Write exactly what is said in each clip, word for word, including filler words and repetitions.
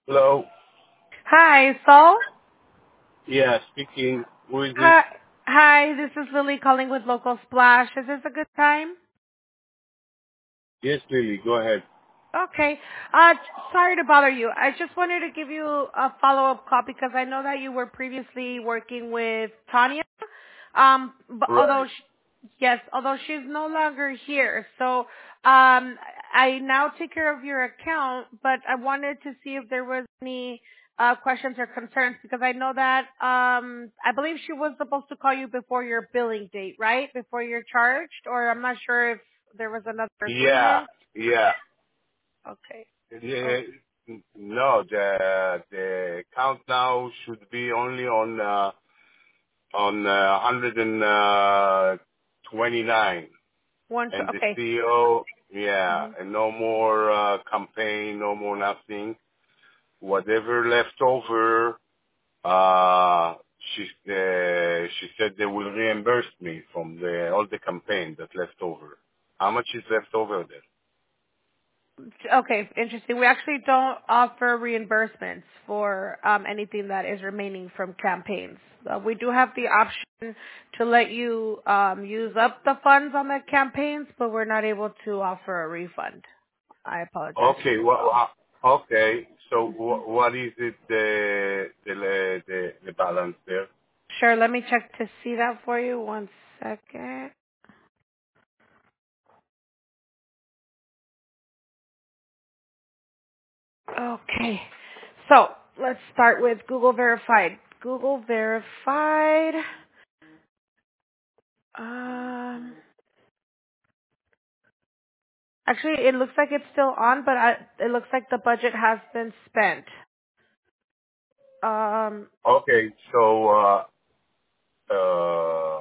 Hello. Hi, Saul. Yeah, speaking. Who is this? Hi, hi. This is Lily calling with Local Splash. Is this a good time? Yes, Lily. Go ahead. Okay. Uh, sorry to bother you. I just wanted to give you a follow-up call because I know that you were previously working with Tanya. Um, but although, Right. sh yes, although she's no longer here, so um, I now take care of your account. But I wanted to see if there was any uh, questions or concerns because I know that um, I believe she was supposed to call you before your billing date, right? Before you're charged, or I'm not sure if there was another Yeah. agreement. Yeah. Okay. Yeah. Okay. No, the the count now should be only on uh, on uh, one hundred twenty-nine, One. and Tw- the okay. C E O. Yeah, Mhm. and no more uh, campaign, no more nothing. Whatever left over. Uh, she uh, she said they will reimburse me from the all the campaign that left over. How much is left over there? Okay. Interesting. We actually don't offer reimbursements for um, anything that is remaining from campaigns. Uh, we do have the option to let you um, use up the funds on the campaigns, but we're not able to offer a refund. I apologize for Okay, this, well, though. uh, okay. So wh- what is it the the the the balance there? Sure. Let me check to see that for you. One second. Okay. So let's start with Google Verified. Google Verified. Um, actually, it looks like it's still on, but I, it looks like the budget has been spent. Um, Okay, so uh, uh,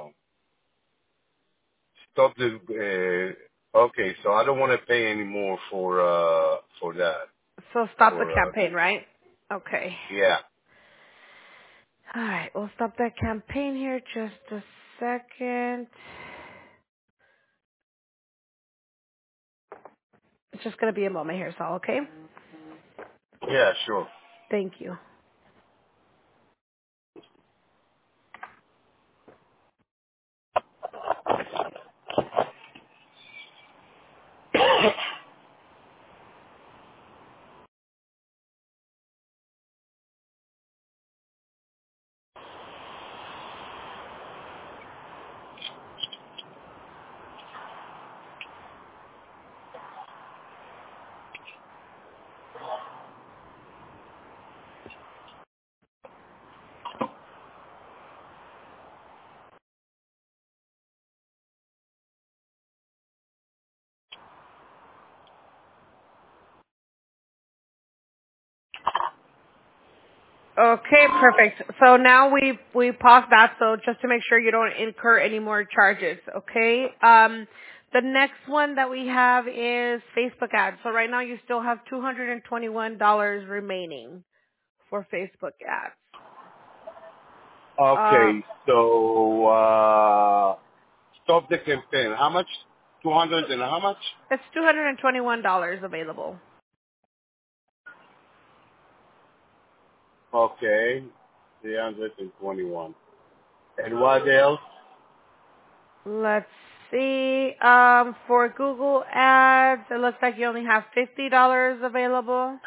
stop the. Uh, okay, so I don't want to pay anymore for uh for that so stop the for uh, campaign, right? Okay. yeah. All right, we'll stop that campaign here just a second. It's just going to be a moment here, Saul, okay? Yeah, sure. Thank you. Okay, perfect. So now we we pause that so just to make sure you don't incur any more charges, okay? Um the next one that we have is Facebook ads. So right now you still have two hundred twenty-one dollars remaining for Facebook ads. Uh Okay, so uh, stop the campaign. How much? Two hundred and how much? it's two hundred twenty-one dollars available. Okay, three hundred and twenty-one. And what else? Let's see. Um for Google ads, it looks like you only have fifty dollars available.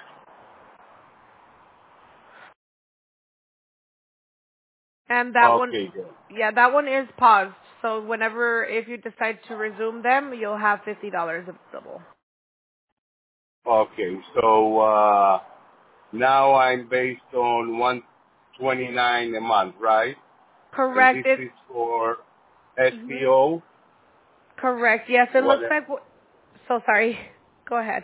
And that one, Okay, good. yeah, that one is paused. So whenever, if you decide to resume them, you'll have fifty dollars available. Okay, so uh, now I'm based on one twenty-nine a month, right? And Correct. this It, is for mhm. S P O. Correct. Yes, it What? looks like, w- so sorry. Go ahead.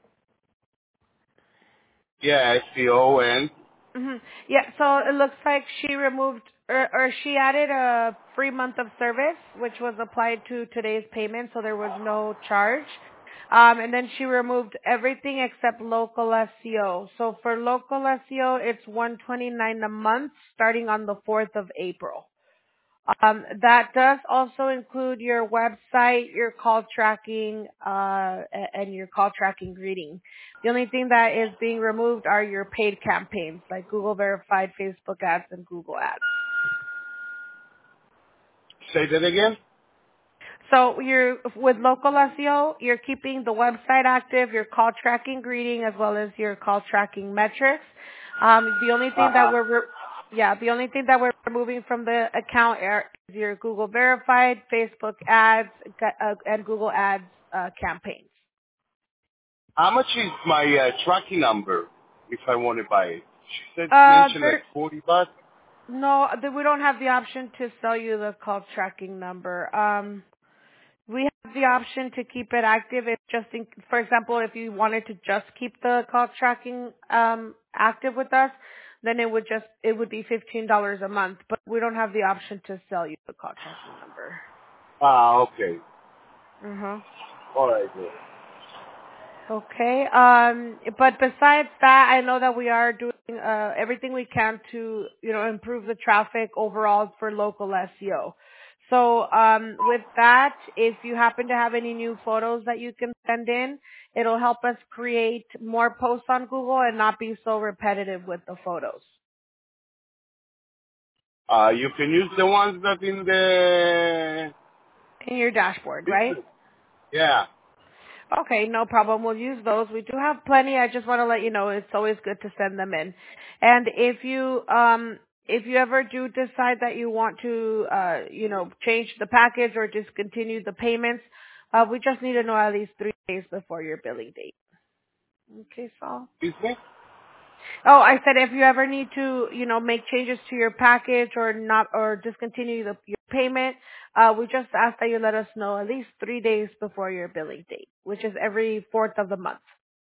Yeah, S P O and hmm Yeah, so it looks like she removed, or, or she added a free month of service, which was applied to today's payment, so there was no charge. Um, and then she removed everything except local S E O. So for local S E O, it's one twenty-nine a month, starting on the fourth of April. Um, that does also include your website, your call tracking, uh, a- and your call tracking greeting. The only thing that is being removed are your paid campaigns like Google Verified, Facebook ads, and Google ads. Say that again? So you're with local S E O, you're keeping the website active, your call tracking greeting, as well as your call tracking metrics. Um, the only thing that Uh-huh. we're re- yeah, the only thing that we're removing from the account are- is your Google Verified, Facebook ads, uh, and Google Ads uh, campaigns. How much is my uh, tracking number if I want to buy it? She said, Uh, mentioned like there, forty bucks. no, th- we don't have the option to sell you the call tracking number. Um, We have the option to keep it active if just in, for example, if you wanted to just keep the call tracking um, active with us, then it would just it would be fifteen dollars a month. But we don't have the option to sell you the call tracking number. Ah, okay. Mhm. All right. Then. Okay. Um, but besides that, I know that we are doing uh, everything we can to, you know, improve the traffic overall for local S E O. So um, with that, if you happen to have any new photos that you can send in, it'll help us create more posts on Google and not be so repetitive with the photos Uh, you can use the ones that in the in your dashboard, right? business. Yeah. Okay, no problem. We'll use those. We do have plenty. I just want to let you know it's always good to send them in. And if you um if you ever do decide that you want to uh you know change the package or discontinue the payments, uh we just need to know at least three days before your billing date. Okay, Saul. Excuse me? Oh, I said if you ever need to, you know, make changes to your package or not, or discontinue the, your payment, uh, we just ask that you let us know at least three days before your billing date, which is every fourth of the month.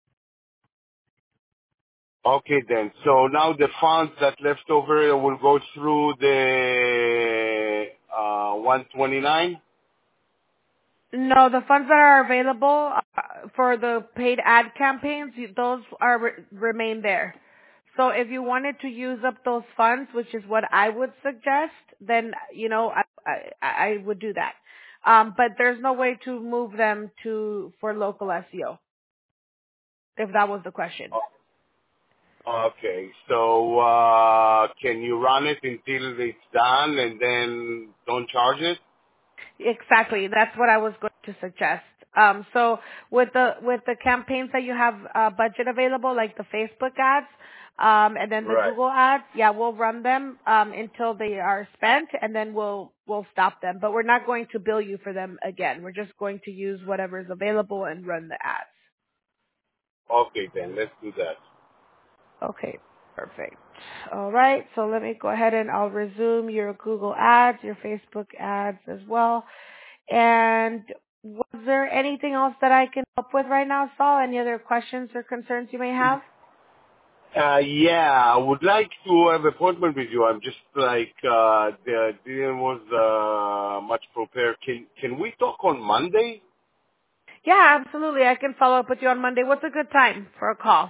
Okay then. So now the funds that left over will go through the uh, one twenty-nine? No, the funds that are available uh, for the paid ad campaigns, you- those are re- remain there. So if you wanted to use up those funds, which is what I would suggest, then you know I I, I would do that. Um, but there's no way to move them to for local S E O. If that was the question. Okay. So uh, can you run it until it's done and then don't charge it? Exactly. That's what I was going to suggest. Um, so with the with the campaigns that you have uh, budget available, like the Facebook ads, um, and then the Right. Google ads, yeah, we'll run them um, until they are spent, and then we'll we'll stop them. But we're not going to bill you for them again. We're just going to use whatever is available and run the ads. Okay then. Let's do that. Okay, perfect. All right, so let me go ahead and I'll resume your Google ads, your Facebook ads as well. And was there anything else that I can help with right now, Saul? Any other questions or concerns you may have? Uh, yeah, I would like to have an appointment with you. I'm just like, uh, the, didn't was, uh, much prepared. Can, can we talk on Monday? Yeah, absolutely. I can follow up with you on Monday. What's a good time for a call?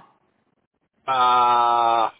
Uh,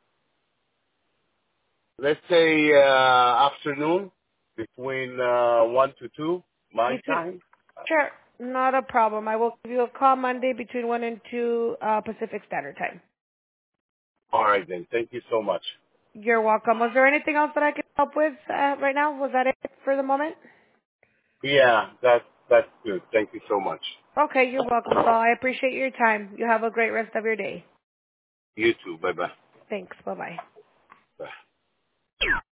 let's say, uh, afternoon between, uh, one to two, my Between time. Sure, not a problem. I will give you a call Monday between one and two uh, Pacific Standard Time. All right then. Thank you so much. You're welcome. Was there anything else that I could help with uh, right now? Was that it for the moment? Yeah, that's, that's good. Thank you so much. Okay, you're welcome, Saul. I appreciate your time. You have a great rest of your day. You too. Bye-bye. Thanks. Bye-bye. Bye.